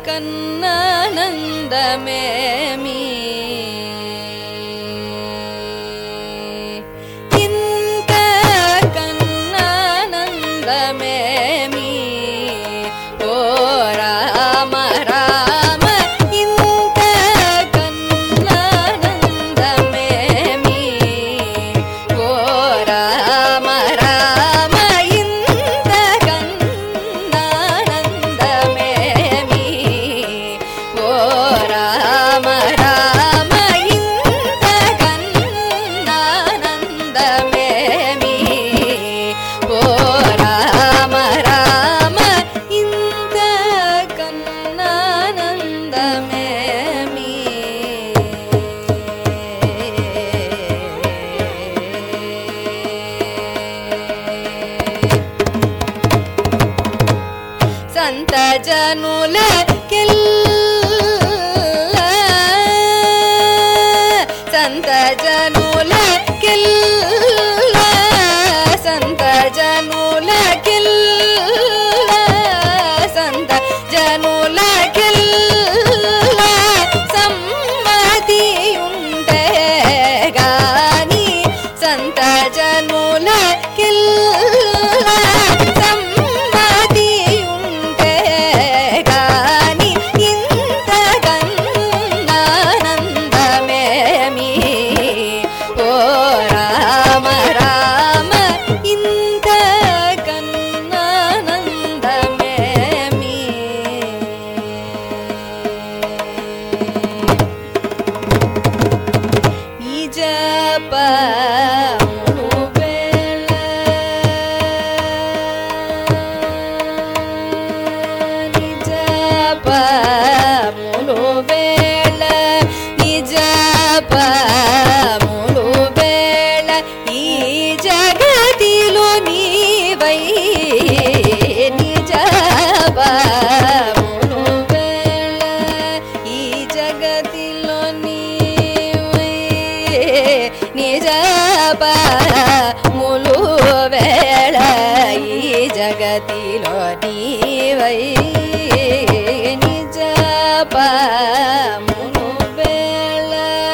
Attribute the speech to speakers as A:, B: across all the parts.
A: కన్నానందమేమి ఇంత కన్నానందమేమి ఓ రామ రామ ఇంత కన్నానందమేమి ఓ రామ రామ ఇంత కన్నానందమేమి ఓ రామ రామ ఇంత కన్నానందమేమి ఓ రామ రామ ఇంత కన్నానందమేమి సంత జనుల సంత జనుల సంత జనుల సంత జనుల సమ్మతి ఉంటే గాని సంత జనుల సమ్మతి ఉంటే గాని ఇంత కన్నానందమేమి ఓ రామ రామ ఇంత కన్నానందమేమి నిజ పములు వేళ నిజ పములు వేళ నిజ పములు వేళ ఈ జగతిలో నీవై నిజ పములు వేళ ఈ జగతిలో నీవై నిజ పములు వేళ ఈ జగతిలో నీవై నిజ పములు వేళ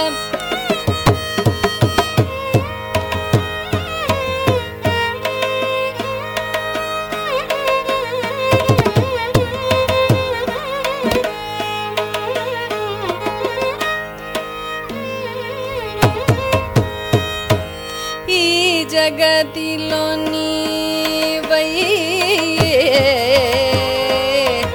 A: ఈ జగతిలో నీవై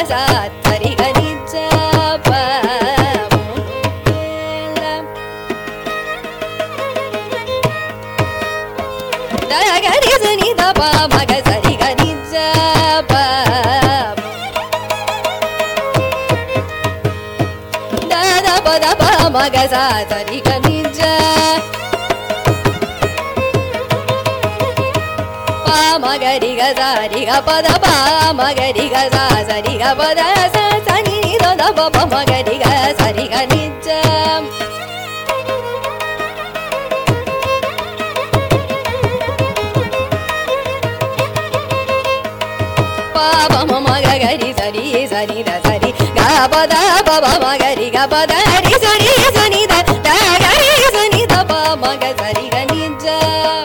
A: sa sari ga ni ja pa da ga ri sa ni da pa ma ga sari ga ni ja pa da pa ma ga sa sari ga ni ja pa ma ga ri ga sa ri ga pa da pa ma ga ri ga sa sa ri ga pa da sa sa ni da pa pa ma ga ri ga sa ri ga ni ja pa pa ma ga ga ri sa ri da sa ri ga pa da pa pa ma ga ri ga pa da ri sa ni da ga ri sa ni da pa ma ga sa ri ga ni ja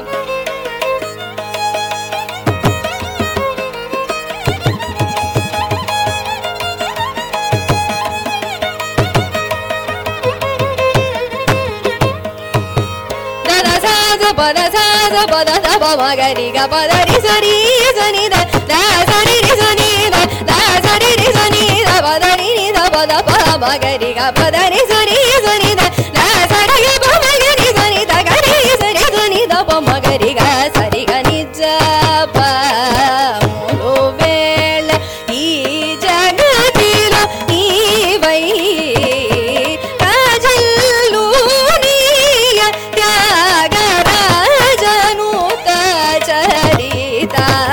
A: pada sa pada da pa ma ga ri ga pa da ri sa ni da sa ri sa ni da sa ri sa ni da pa da ri ni da pa da pa ma ga ri ga pa da ri sa ni da sa ri ga pa ma ga ri sa ni da ga ri sa ni da pa ma ga ri ga sa ri ga ni ja pa mo vela ee jagatilo nee vai kajallu niya tyaga charita